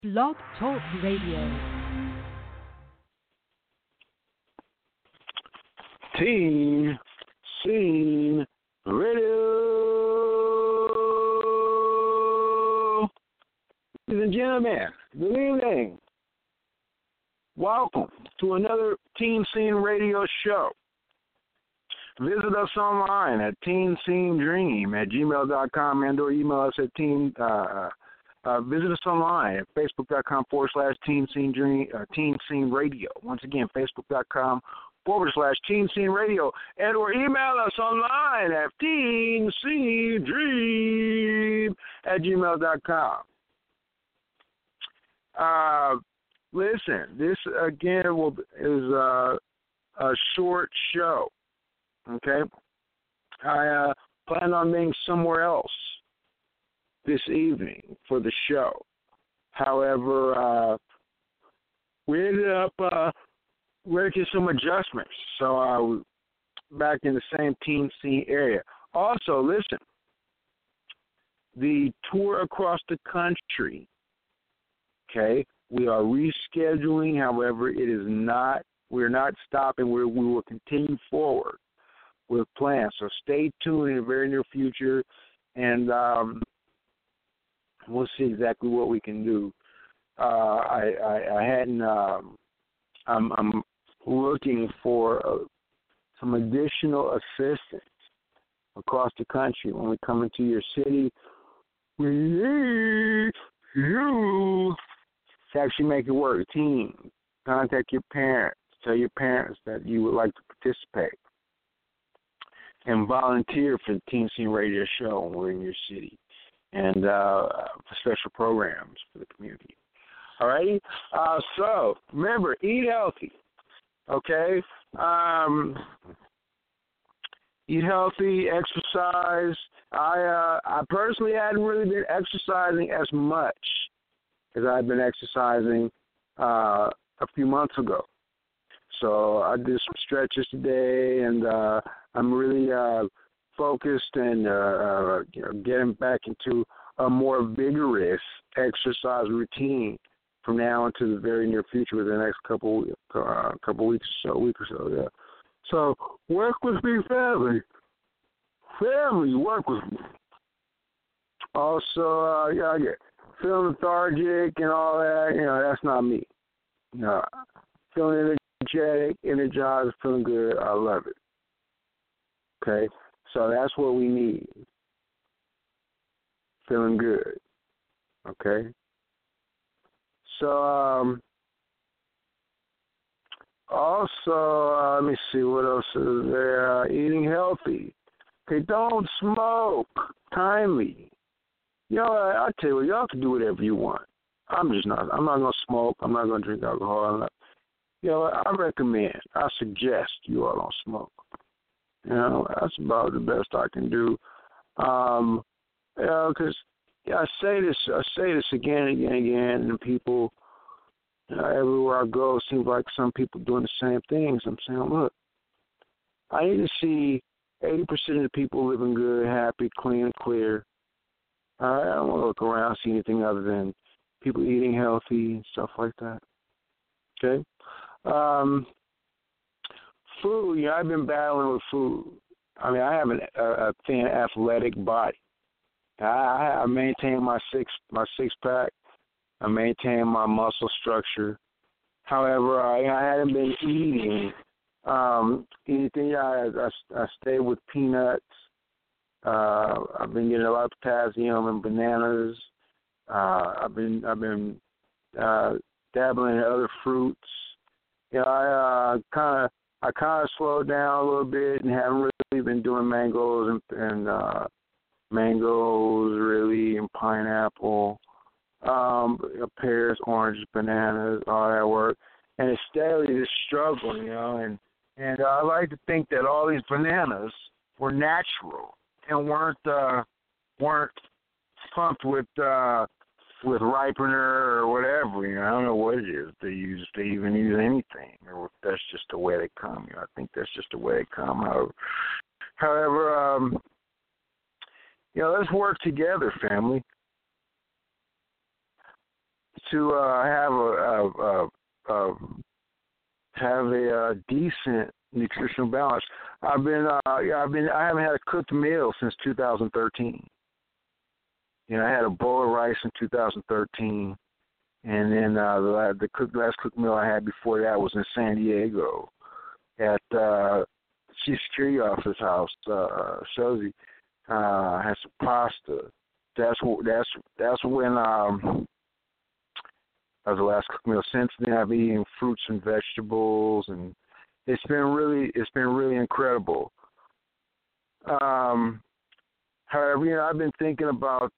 Blog Talk Radio. Teen Scene Radio. Ladies and gentlemen, good evening. Welcome to another Teen Scene Radio show. Visit us online at teenscenedream@gmail.com and or email us at visit us online at facebook.com/Teen Scene Dream, Teen Scene Radio. Once again, facebook.com/Teen Scene Radio, and or email us online at teenscenedream@gmail.com. Listen, this again is a short show. Okay, I plan on being somewhere else this evening for the show. However, we ended up making some adjustments, so back in the same Teen Scene area. Also, listen, the tour across the country. Okay, we are rescheduling. However, it is not. We're not stopping. We will continue forward with plans. So stay tuned in the very near future, and we'll see exactly what we can do. I hadn't. I'm looking for some additional assistance across the country. When we come into your city, we need you to actually make it work. Team, contact your parents. Tell your parents that you would like to participate and volunteer for the Teen Scene Radio show when we're in your city, and for special programs for the community. All right? So, remember, eat healthy, okay? Eat healthy, exercise. I personally hadn't really been exercising as much as I've been exercising a few months ago. So I did some stretches today, and I'm really focused and getting back into a more vigorous exercise routine from now into the very near future, within the next couple weeks or so. Yeah. So work with me, family. Family, work with me. Also, I get feeling lethargic and all that. That's not me. Feeling energetic, energized, feeling good. I love it. Okay, so that's what we need. Feeling good. Okay. So also, let me see what else is there. Eating healthy. Okay, don't smoke. Timely. I tell you what, y'all can do whatever you want. I'm not gonna smoke. I'm not gonna drink alcohol. I recommend, I suggest you all don't smoke. That's about the best I can do. Because I say this again and again and again, and people, everywhere I go, it seems like some people doing the same things. I'm saying, look, I need to see 80% of the people living good, happy, clean, and clear. I don't want to look around and see anything other than people eating healthy and stuff like that. Okay? Food, I've been battling with food. I mean, I have a thin, athletic body. I maintain my six pack. I maintain my muscle structure. However, I haven't been eating anything. I stay with peanuts. I've been getting a lot of potassium and bananas. I've been dabbling in other fruits. I kind of slowed down a little bit and haven't really been doing mangoes and mangoes really, and pineapple, pears, oranges, bananas, all that work. And it's steadily just struggling, And I like to think that all these bananas were natural and weren't pumped with ripener or whatever. I don't know what it is they use. If they even use anything, or if that's just the way they come. I think that's just the way they come. However, let's work together, family. to have a decent nutritional balance. I haven't had a cooked meal since 2013. You know, I had a bowl of rice in 2013, and then the last cooked meal I had before that was in San Diego at Chief Security Officer's house. Shozy had some pasta. That's when that was the last cooked meal. Since then, I've been eating fruits and vegetables, and it's been really incredible. However, you know, I've been thinking about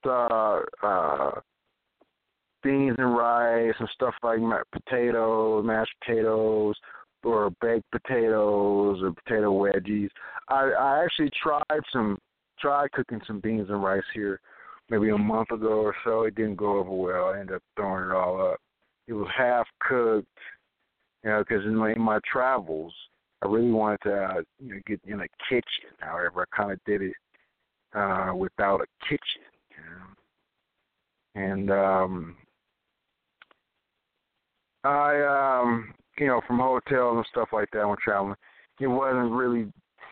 beans and rice and stuff like potatoes, mashed potatoes, or baked potatoes, or potato wedgies. I actually tried cooking some beans and rice here maybe a month ago or so. It didn't go over well. I ended up throwing it all up. It was half cooked, you know, because in my travels, I really wanted to get in a kitchen. However, I kind of did it without a kitchen, you know. And you know, from hotels and stuff like that when traveling, it wasn't really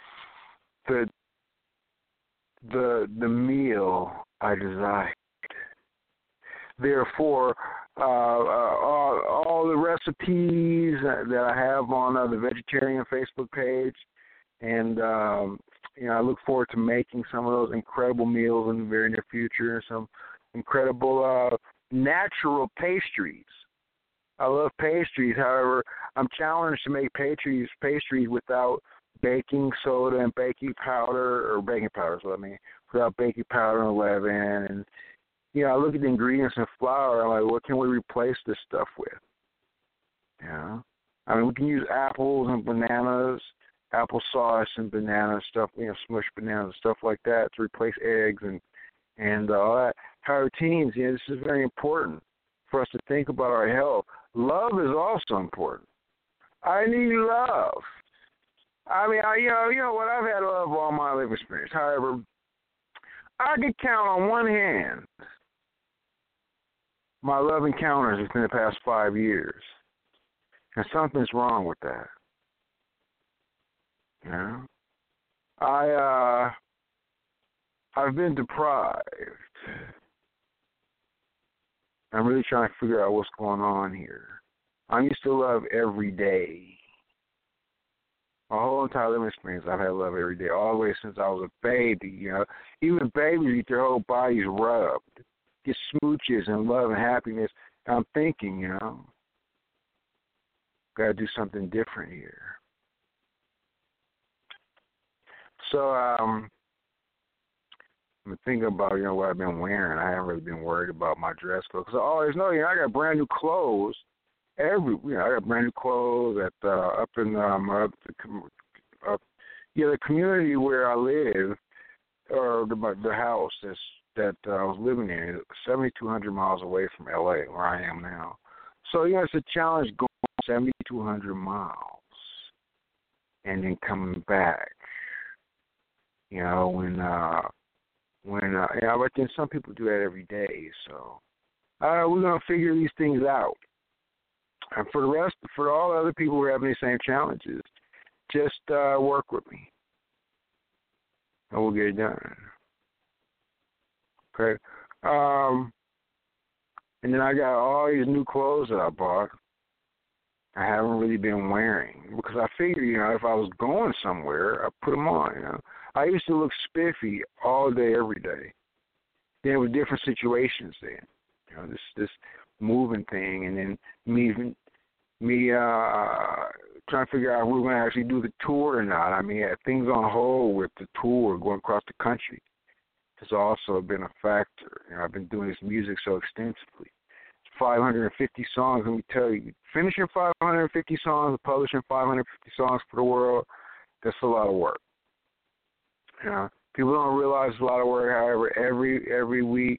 the meal I desired. Therefore, all the recipes that I have on the vegetarian Facebook page, and you know, I look forward to making some of those incredible meals in the very near future. Some incredible natural pastries. I love pastries. However, I'm challenged to make pastries without baking soda and baking powder, or baking powder is what I mean, without baking powder and leaven. And you know, I look at the ingredients in flour. I'm like, what can we replace this stuff with? You know, I mean, we can use apples and bananas, applesauce and banana stuff, you know, smushed bananas and stuff like that to replace eggs and all that. However, teens, you know, this is very important for us to think about our health. Love is also important. I need love. I mean, you know what? I've had love all my life experience. However, I can count on one hand my love encounters within the past 5 years, and something's wrong with that. You know, I've been deprived. I'm really trying to figure out what's going on here. I used to love every day. My whole entire living experience, I've had love every day, all the way since I was a baby. You know, even babies get their whole bodies rubbed, get smooches and love and happiness. And I'm thinking, you know, got to do something different here. So I'm thinking about, you know, what I've been wearing. I haven't really been worried about my dress code, because I always know, you know, I got brand new clothes. I got brand new clothes at up in the community where I live, or the house that I was living in, 7,200 miles away from L.A., where I am now. So, you know, it's a challenge going 7,200 miles and then coming back. You know, when but then some people do that every day. So we're gonna figure these things out. And for all the other people who are having the same challenges, just work with me, and we'll get it done. Okay. And then I got all these new clothes that I bought. I haven't really been wearing, because I figured, you know, if I was going somewhere, I'd put them on. You know, I used to look spiffy all day, every day. Then with different situations, then, you know, this moving thing, and then me trying to figure out if we were going to actually do the tour or not. I mean, things on hold with the tour going across the country has also been a factor. You know, I've been doing this music so extensively. 550 songs, let me tell you. Finishing 550 songs, publishing 550 songs for the world, that's a lot of work. You know, people don't realize it's a lot of work. However, every week,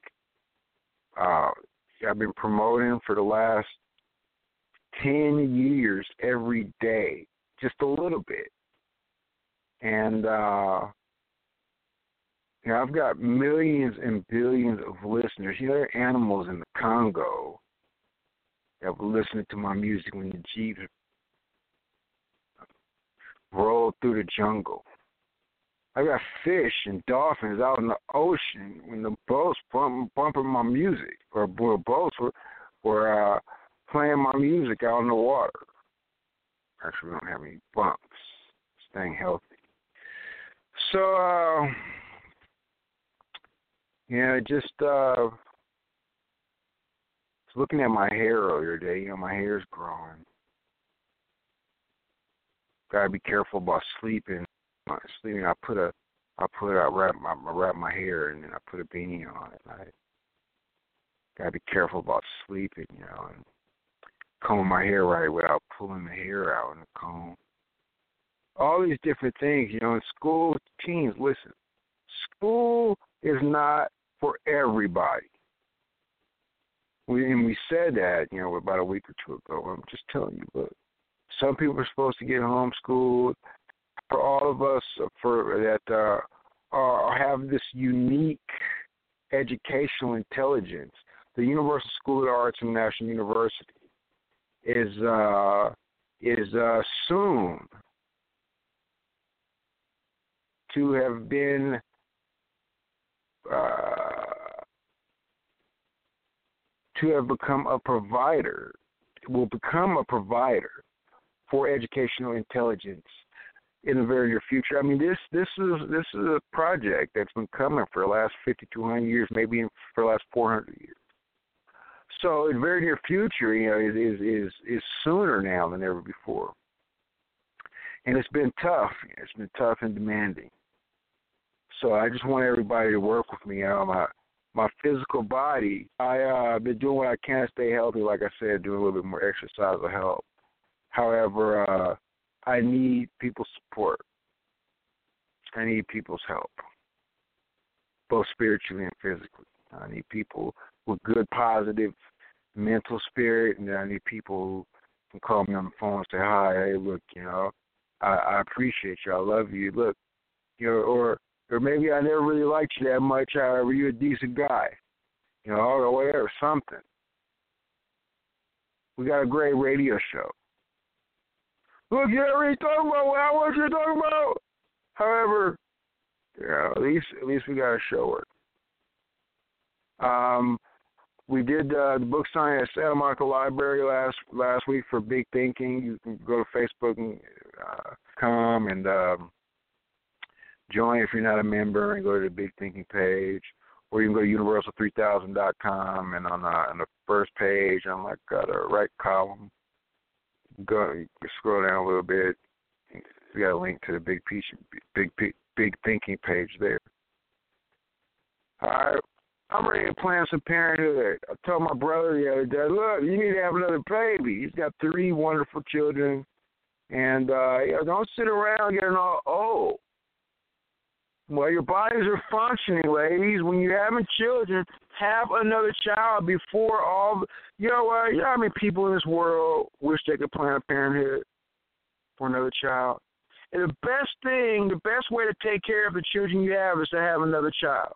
I've been promoting for the last 10 years every day, just a little bit. And, you know, I've got millions and billions of listeners. You know, there are animals in the Congo that were listening to my music when the Jeeps rolled through the jungle. I got fish and dolphins out in the ocean when the boats bumping my music, or boats were playing my music out in the water. Actually, we don't have any bumps. Staying healthy. So, just looking at my hair earlier today. My hair's growing. Gotta be careful about sleeping. I wrap my hair and then I put a beanie on at night. Gotta be careful about sleeping, and comb my hair right without pulling the hair out in the comb. All these different things, in school, teens, listen, school is not for everybody. We said that, about a week or two ago. I'm just telling you, look, some people are supposed to get homeschooled. For all of us that have this unique educational intelligence, the Universal School of the Arts and National University is soon to have been to have become a provider. Will become a provider for educational intelligence in the very near future. I mean, this is a project that's been coming for the last 5,200 years, maybe for the last 400 years. So in the very near future, is sooner now than ever before. And it's been tough. It's been tough and demanding. So I just want everybody to work with me. My physical body, I've been doing what I can to stay healthy. Like I said, doing a little bit more exercise will help. However, I need people's support. I need people's help, both spiritually and physically. I need people with good, positive mental spirit, and I need people who can call me on the phone and say, hi, hey, look, I appreciate you. I love you. Look, or maybe I never really liked you that much. However, you're a decent guy, or whatever, something. We got a great radio show. Look, you already talking about what I want you to talk about. However, at least we got a show work. We did the book signing at Santa Monica Library last week for Big Thinking. You can go to Facebook and come and join if you're not a member, and go to the Big Thinking page, or you can go to universal3000.com, and on the first page, on the right column, you scroll down a little bit. We got a link to the Big Thinking page there. All right. I'm ready to plan some parenthood. I told my brother the other day, look, you need to have another baby. He's got 3 wonderful children. And don't sit around getting all old. Well, your bodies are functioning, ladies. When you're having children, have another child before all. You know how many people in this world wish they could plan a parenthood for another child? And the best way to take care of the children you have is to have another child.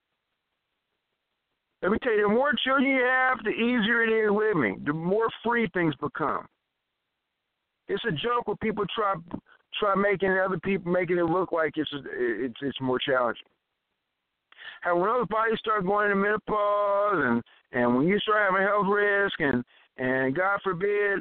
Let me tell you, the more children you have, the easier it is living. The more free things become. It's a joke when people try making other people making it look like it's more challenging. How when other bodies start going into menopause and when you start having health risk and God forbid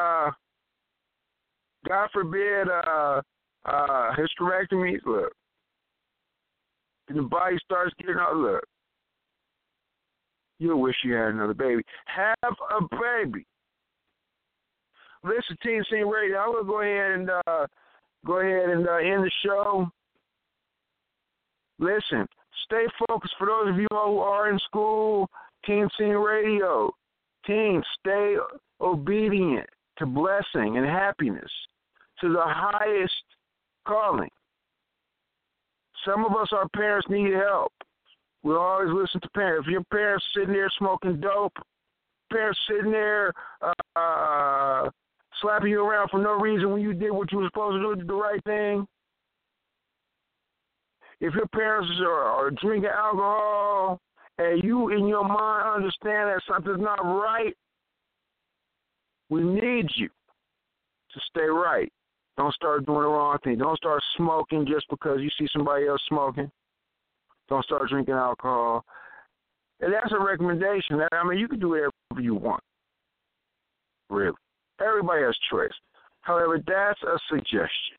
hysterectomies, look, and the body starts getting out, look. You'll wish you had another baby. Have a baby. Listen, Teen Scene Radio. I'm gonna go ahead and end the show. Listen, stay focused. For those of you who are in school, Teen Scene Radio. Teens, stay obedient to blessing and happiness, to the highest calling. Some of us, our parents, need help. We always listen to parents. If your parents sitting there smoking dope, parents sitting there slapping you around for no reason when you did what you were supposed to do, the right thing. If your parents are drinking alcohol and you in your mind understand that something's not right, We need you to stay right. Don't start doing the wrong thing. Don't start smoking just because you see somebody else smoking. Don't start drinking alcohol. And that's a recommendation. I mean, you can do whatever you want. Really. Everybody has choice. However, that's a suggestion.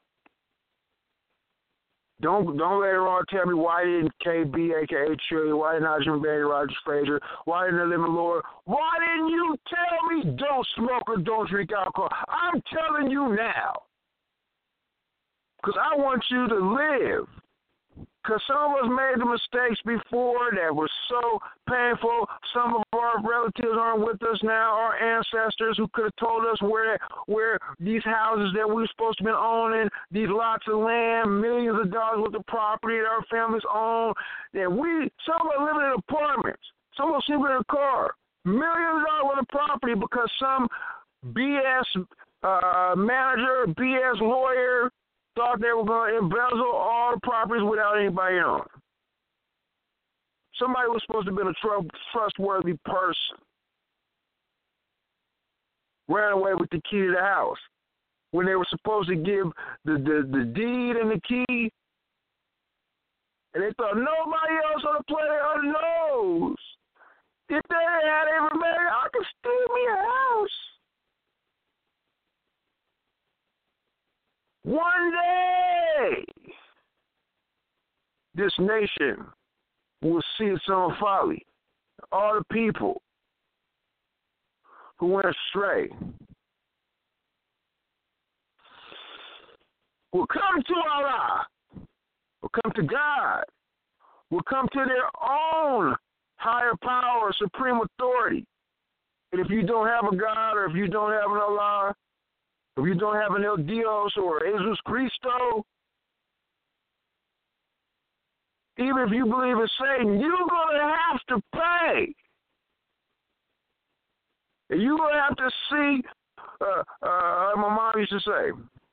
Don't later on tell me why didn't KB, a.k.a. Trilly, why didn't Adrian Bailey, Rogers Frazier, why didn't the Living Lord, why didn't you tell me don't smoke or don't drink alcohol? I'm telling you now. Because I want you to live. Because some of us made the mistakes before that were so painful. Some of our relatives aren't with us now. Our ancestors who could have told us where these houses that we were supposed to be owning, these lots of land, millions of dollars worth of property that our families own. That some of us living in apartments. Some of us living in a car. Millions of dollars worth of property because some BS manager, BS lawyer, thought they were going to embezzle all the properties without anybody on. Somebody was supposed to have been a trustworthy person. Ran away with the key to the house. When they were supposed to give the deed and the key, and they thought nobody else on the planet knows. If they had everybody, I could steal me a house. One day, this nation will see its own folly. All the people who went astray will come to Allah, will come to God, will come to their own higher power, supreme authority. And if you don't have a God, or if you don't have an Allah, if you don't have an El Dios or Jesus Cristo, even if you believe in Satan, you're going to have to pay. And you're going to have to see, my mom used to say,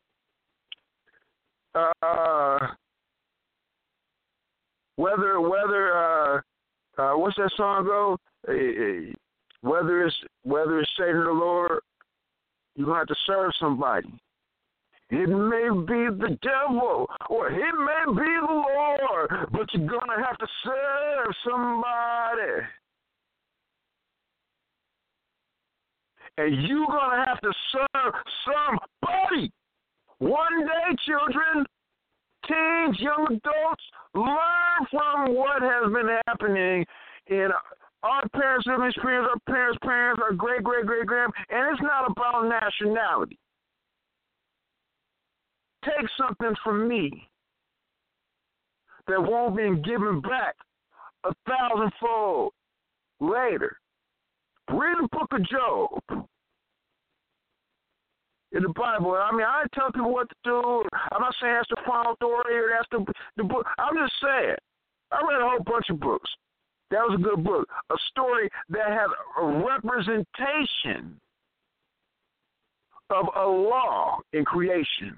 whether what's that song go? Whether it's Satan or the Lord, you're going to have to serve somebody. It may be the devil or it may be the Lord, but you're going to have to serve somebody. And you're going to have to serve somebody. One day, children, teens, young adults, learn from what has been happening in our parents' living experience, our parents' parents, our great-great-great-grand, and it's not about nationality. Take something from me that won't be given back 1,000-fold later. Read the book of Job in the Bible. I mean, I tell people what to do. I'm not saying that's the final authority or that's the book. I'm just saying, I read a whole bunch of books. That was a good book. A story that had a representation of a law in creation.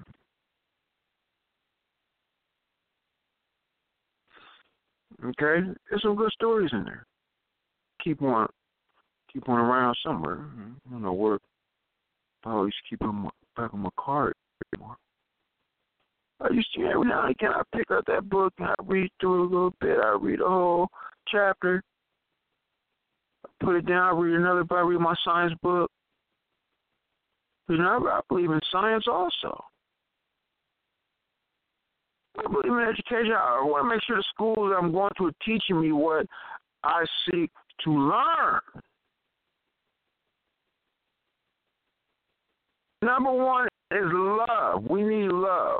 Okay? There's some good stories in there. Keep one around somewhere. I don't know where. I always keep them back on my card anymore. I used to, every now and again, I pick up that book and I read through it a little bit. I read a whole chapter. I put it down. I read another book. I read my science book. You know, I believe in science also. I believe in education. I want to make sure the schools that I'm going to are teaching me what I seek to learn. Number one is love. We need love.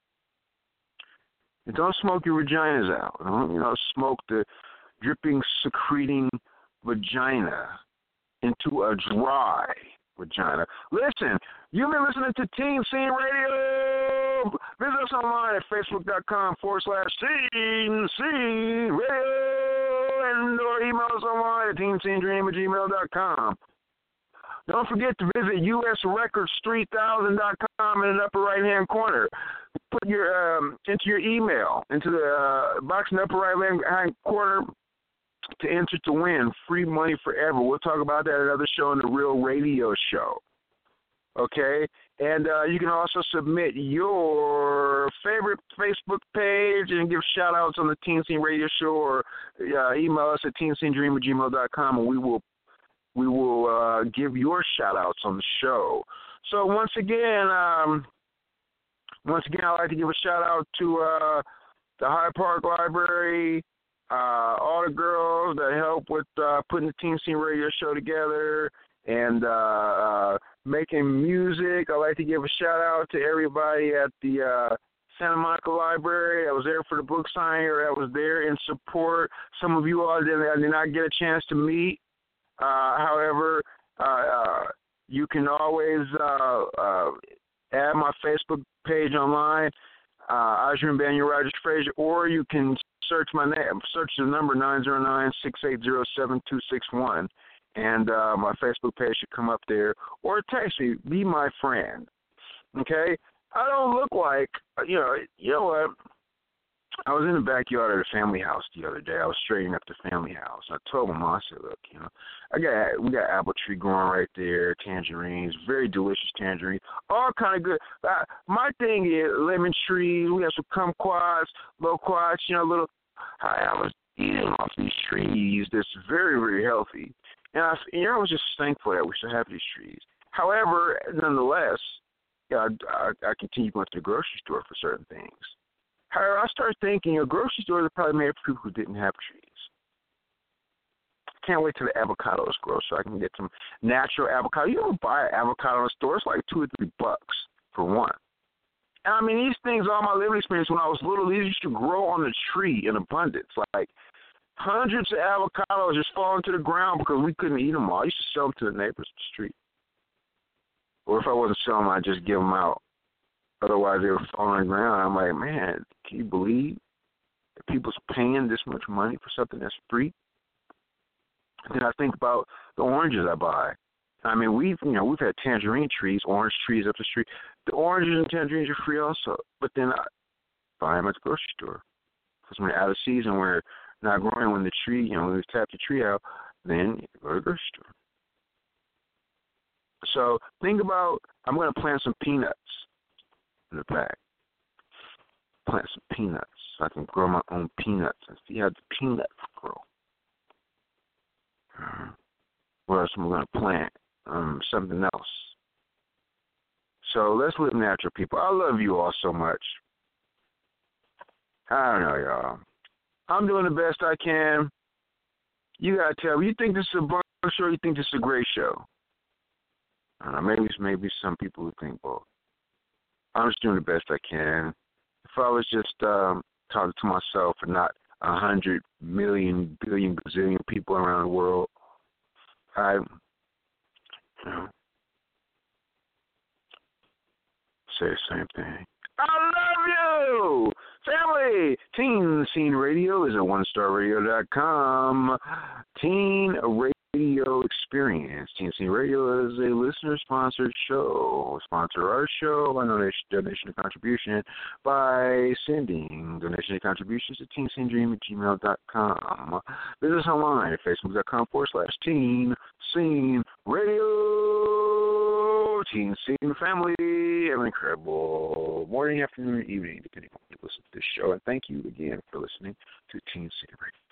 And don't smoke your vaginas out. Don't, smoke the dripping, secreting vagina into a dry vagina. Listen, you've been listening to Teen Scene Radio. Visit us online at facebook.com/Teen Scene Radio and or email us online at teenscenedream@gmail.com. Don't forget to visit usrecords3000.com in the upper right-hand corner. Put your into your email, into the box in the upper right-hand corner to enter to win free money forever. We'll talk about that at another show on the Real Radio Show. Okay, and you can also submit your favorite Facebook page and give shout-outs on the Teen Scene Radio Show, or email us at teenscenedream@gmail.com, and we will give your shout-outs on the show. So once again, I'd like to give a shout-out to the Hyde Park Library, all the girls that help with putting the Teen Scene Radio Show together, and making music. I'd like to give a shout-out to everybody at the Santa Monica Library that was there for the book signing, or that was there in support. Some of you all I did not get a chance to meet. However, you can always add my Facebook page online, Adrian Daniel Rogers Frazier, or you can search my name, search the number 909-680-7261. And my Facebook page should come up there. Or text me, be my friend. Okay? I don't look like, you know what? I was in the backyard of the family house the other day. I was straightening up the family house. I told my mom, I said, look, we got apple tree growing right there, tangerines, very delicious tangerines, all kind of good. My thing is lemon trees. We have some kumquats, loquats, little. I was eating off these trees that's very, very healthy. And I was just thankful that we still have these trees. However, nonetheless, I continue going to the grocery store for certain things. However, I started thinking, grocery stores are probably made for people who didn't have trees. Can't wait till the avocados grow so I can get some natural avocado. You don't buy an avocado in the store. It's like $2 or $3 for one. And I mean, these things, all my living experience when I was little, these used to grow on the tree in abundance. Like, hundreds of avocados just falling to the ground because we couldn't eat them all. I used to sell them to the neighbors on the street. Or if I wasn't selling them, I'd just give them out. Otherwise, they were falling on the ground. I'm like, man, can you believe that people's paying this much money for something that's free? And then I think about the oranges I buy. I mean, we've had tangerine trees, orange trees up the street. The oranges and tangerines are free also. But then I buy them at the grocery store. Because when they're out of season, where not growing when the tree, when we tap the tree out, then you go to the grocery store. So think about, I'm going to plant some peanuts in the back. Plant some peanuts so I can grow my own peanuts and see how the peanuts grow. What else am I going to plant? Something else. So let's live natural, people. I love you all so much. I don't know, y'all. I'm doing the best I can. You got to tell me, you think this is a bunk show or you think this is a great show? I don't know, maybe some people who think both. I'm just doing the best I can. If I was just talking to myself and not 100 million, billion, gazillion people around the world, I say the same thing. I love you, family. Teen Scene Radio is at onestarradio.com. Teen Radio Experience. Teen Scene Radio is a listener-sponsored show. Sponsor our show by donation and contribution by sending donation and contributions to teenscenedream@gmail.com. Visit us online at facebook.com/Teen Scene Radio. Teen Scene family. Have an incredible morning, afternoon, or evening, depending on when you listen to this show. And thank you again for listening to Teen Scene Radio.